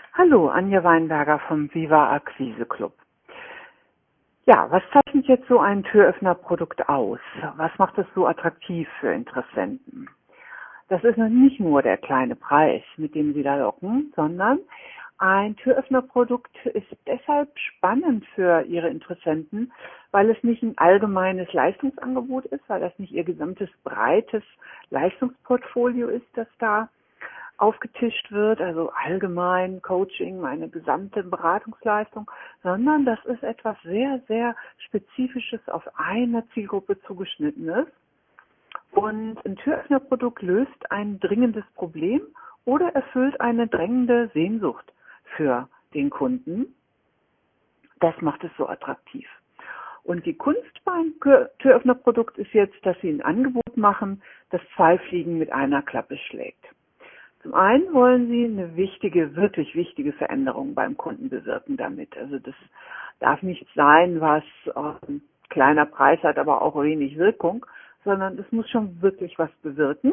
Hallo, Anja Weinberger vom Viva Akquise Club. Ja, was zeichnet jetzt so ein Türöffnerprodukt aus? Was macht es so attraktiv für Interessenten? Das ist nicht nur der kleine Preis, mit dem Sie da locken, sondern ein Türöffnerprodukt ist deshalb spannend für Ihre Interessenten, weil es nicht ein allgemeines Leistungsangebot ist, weil das nicht Ihr gesamtes breites Leistungsportfolio ist, das da aufgetischt wird, also allgemein Coaching, meine gesamte Beratungsleistung, sondern das ist etwas sehr, sehr Spezifisches auf eine Zielgruppe zugeschnittenes. Und ein Türöffnerprodukt löst ein dringendes Problem oder erfüllt eine drängende Sehnsucht für den Kunden. Das macht es so attraktiv. Und die Kunst beim Türöffnerprodukt ist jetzt, dass Sie ein Angebot machen, das 2 Fliegen mit einer Klappe schlägt. Zum einen wollen Sie eine wirklich wichtige Veränderung beim Kunden bewirken damit. Also das darf nicht sein, was kleiner Preis hat, aber auch wenig Wirkung, sondern es muss schon wirklich was bewirken.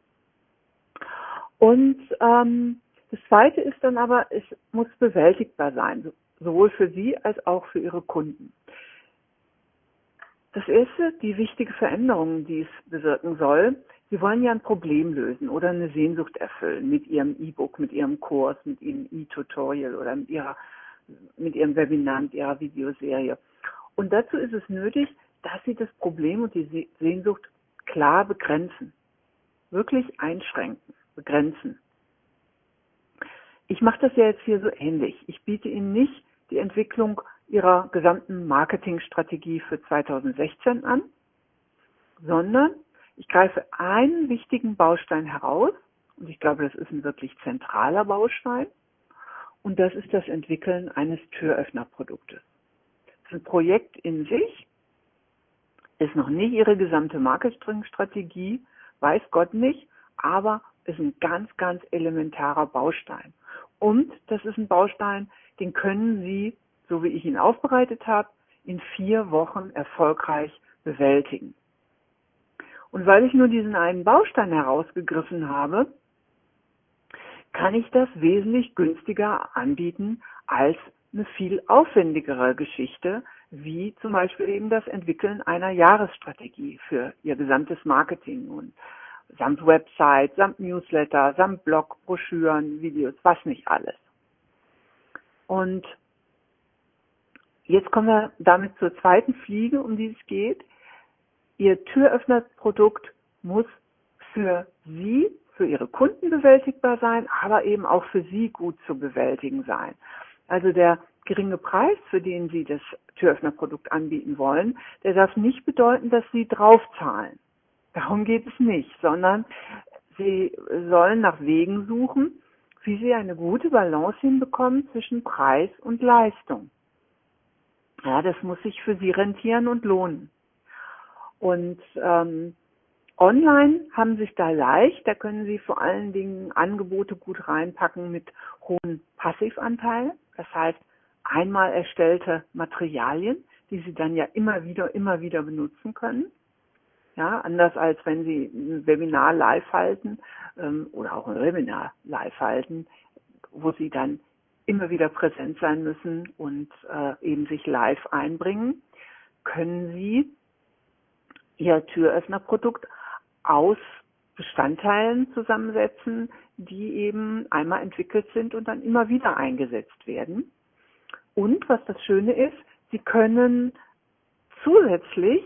Und das Zweite ist dann aber, es muss bewältigbar sein, sowohl für Sie als auch für Ihre Kunden. Das erste, die wichtige Veränderung, die es bewirken soll. Sie wollen ja ein Problem lösen oder eine Sehnsucht erfüllen mit Ihrem E-Book, mit Ihrem Kurs, mit Ihrem E-Tutorial oder mit Ihrem Webinar, mit Ihrer Videoserie. Und dazu ist es nötig, dass Sie das Problem und die Sehnsucht klar begrenzen, wirklich einschränken, begrenzen. Ich mache das ja jetzt hier so ähnlich. Ich biete Ihnen nicht die Entwicklung Ihrer gesamten Marketingstrategie für 2016 an, sondern ich greife einen wichtigen Baustein heraus und ich glaube, das ist ein wirklich zentraler Baustein und das ist das Entwickeln eines Türöffnerproduktes. Das ist ein Projekt in sich, ist noch nicht Ihre gesamte Marketingstrategie, weiß Gott nicht, aber ist ein ganz, ganz elementarer Baustein. Und das ist ein Baustein, den können Sie, so wie ich ihn aufbereitet habe, in 4 Wochen erfolgreich bewältigen. Und weil ich nur diesen einen Baustein herausgegriffen habe, kann ich das wesentlich günstiger anbieten als eine viel aufwendigere Geschichte, wie zum Beispiel eben das Entwickeln einer Jahresstrategie für Ihr gesamtes Marketing und samt Website, samt Newsletter, samt Blog, Broschüren, Videos, was nicht alles. Und jetzt kommen wir damit zur zweiten Fliege, um die es geht. Ihr Türöffnerprodukt muss für Sie, für Ihre Kunden bewältigbar sein, aber eben auch für Sie gut zu bewältigen sein. Also der geringe Preis, für den Sie das Türöffnerprodukt anbieten wollen, der darf nicht bedeuten, dass Sie draufzahlen. Darum geht es nicht, sondern Sie sollen nach Wegen suchen, wie Sie eine gute Balance hinbekommen zwischen Preis und Leistung. Ja, das muss sich für Sie rentieren und lohnen. Und online haben sich da leicht, da können Sie vor allen Dingen Angebote gut reinpacken mit hohen Passivanteil. Das heißt, einmal erstellte Materialien, die Sie dann ja immer wieder benutzen können. Ja, anders als wenn Sie ein Webinar live halten oder auch ein Webinar live halten, wo Sie dann immer wieder präsent sein müssen und eben sich live einbringen, können Sie Ihr Türöffnerprodukt aus Bestandteilen zusammensetzen, die eben einmal entwickelt sind und dann immer wieder eingesetzt werden. Und was das Schöne ist, Sie können zusätzlich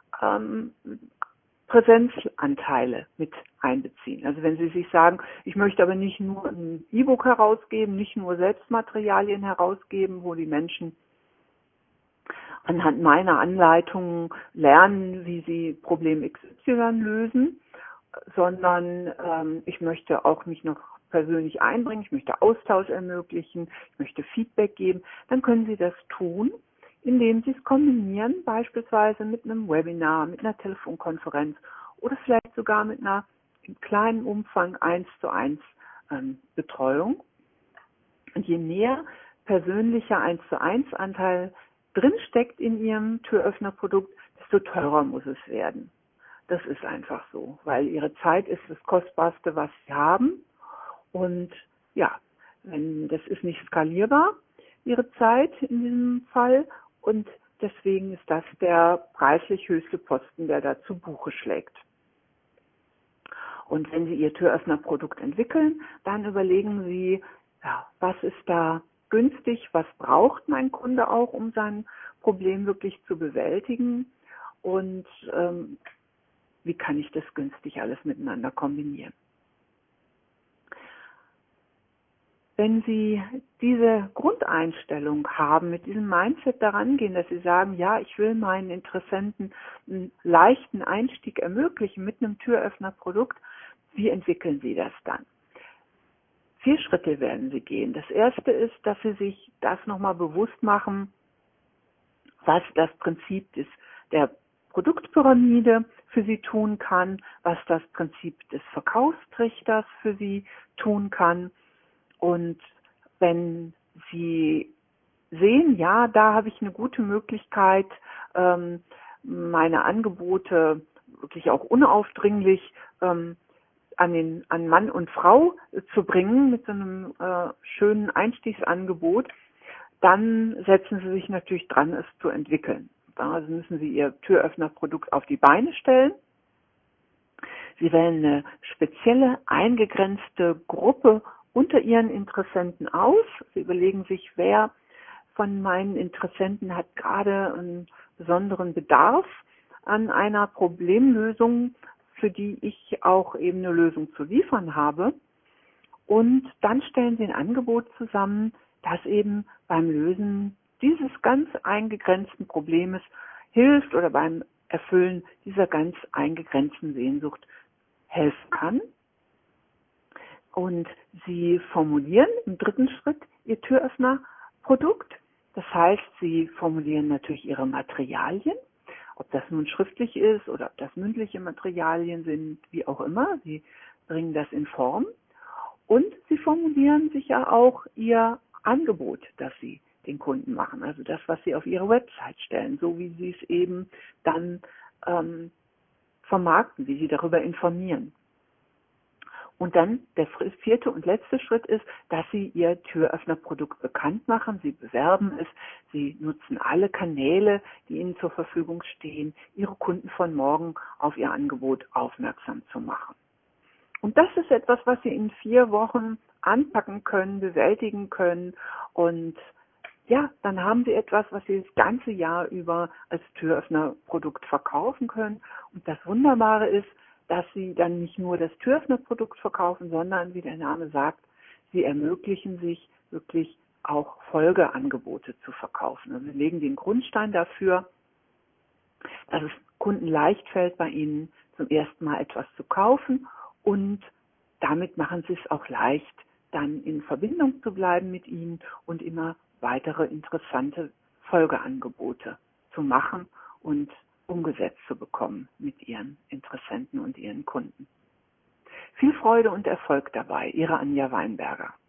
Präsenzanteile mit einbeziehen. Also wenn Sie sich sagen, ich möchte aber nicht nur ein E-Book herausgeben, nicht nur Selbstmaterialien herausgeben, wo die Menschen anhand meiner Anleitungen lernen, wie sie Problem XY lösen, sondern ich möchte auch mich noch persönlich einbringen, ich möchte Austausch ermöglichen, ich möchte Feedback geben, dann können Sie das tun, indem Sie es kombinieren, beispielsweise mit einem Webinar, mit einer Telefonkonferenz oder vielleicht sogar mit einer im kleinen Umfang 1:1 Betreuung. Und je mehr persönlicher 1:1 Anteil drinsteckt in Ihrem Türöffnerprodukt, desto teurer muss es werden. Das ist einfach so, weil Ihre Zeit ist das Kostbarste, was Sie haben. Und ja, Das ist nicht skalierbar, Ihre Zeit in diesem Fall, und deswegen ist das der preislich höchste Posten, der da zu Buche schlägt. Und wenn Sie Ihr Türöffnerprodukt entwickeln, dann überlegen Sie, ja, was ist da günstig, was braucht mein Kunde auch, um sein Problem wirklich zu bewältigen, und wie kann ich das günstig alles miteinander kombinieren. Wenn Sie diese Grundeinstellung haben, mit diesem Mindset daran gehen, dass Sie sagen, ja, ich will meinen Interessenten einen leichten Einstieg ermöglichen mit einem Türöffnerprodukt, wie entwickeln Sie das dann? 4 Schritte werden Sie gehen. Das erste ist, dass Sie sich das nochmal bewusst machen, was das Prinzip der Produktpyramide für Sie tun kann, was das Prinzip des Verkaufstrichters für Sie tun kann. Und wenn Sie sehen, ja, da habe ich eine gute Möglichkeit, meine Angebote wirklich auch unaufdringlich an Mann und Frau zu bringen mit so einem schönen Einstiegsangebot, dann setzen Sie sich natürlich dran, es zu entwickeln. Also müssen Sie Ihr Türöffnerprodukt auf die Beine stellen. Sie wählen eine spezielle, eingegrenzte Gruppe unter Ihren Interessenten aus. Sie überlegen sich, wer von meinen Interessenten hat gerade einen besonderen Bedarf an einer Problemlösung, für die ich auch eben eine Lösung zu liefern habe. Und dann stellen Sie ein Angebot zusammen, das eben beim Lösen dieses ganz eingegrenzten Problems hilft oder beim Erfüllen dieser ganz eingegrenzten Sehnsucht helfen kann. Und Sie formulieren im 3. Schritt Ihr Türöffnerprodukt. Das heißt, Sie formulieren natürlich Ihre Materialien, ob das nun schriftlich ist oder ob das mündliche Materialien sind, wie auch immer. Sie bringen das in Form. Und Sie formulieren sicher auch Ihr Angebot, das Sie den Kunden machen, also das, was Sie auf Ihre Website stellen, so wie Sie es eben dann vermarkten, wie Sie darüber informieren. Und dann der 4. und letzte Schritt ist, dass Sie Ihr Türöffnerprodukt bekannt machen. Sie bewerben es, Sie nutzen alle Kanäle, die Ihnen zur Verfügung stehen, Ihre Kunden von morgen auf Ihr Angebot aufmerksam zu machen. Und das ist etwas, was Sie in 4 Wochen anpacken können, bewältigen können. Und ja, dann haben Sie etwas, was Sie das ganze Jahr über als Türöffnerprodukt verkaufen können. Und das Wunderbare ist, dass Sie dann nicht nur das Türöffnerprodukt verkaufen, sondern, wie der Name sagt, Sie ermöglichen sich wirklich auch Folgeangebote zu verkaufen. Also Sie legen den Grundstein dafür, dass es Kunden leicht fällt, bei Ihnen zum ersten Mal etwas zu kaufen, und damit machen Sie es auch leicht, dann in Verbindung zu bleiben mit Ihnen und immer weitere interessante Folgeangebote zu machen und umgesetzt zu bekommen mit Ihren Interessenten und Ihren Kunden. Viel Freude und Erfolg dabei, Ihre Anja Weinberger.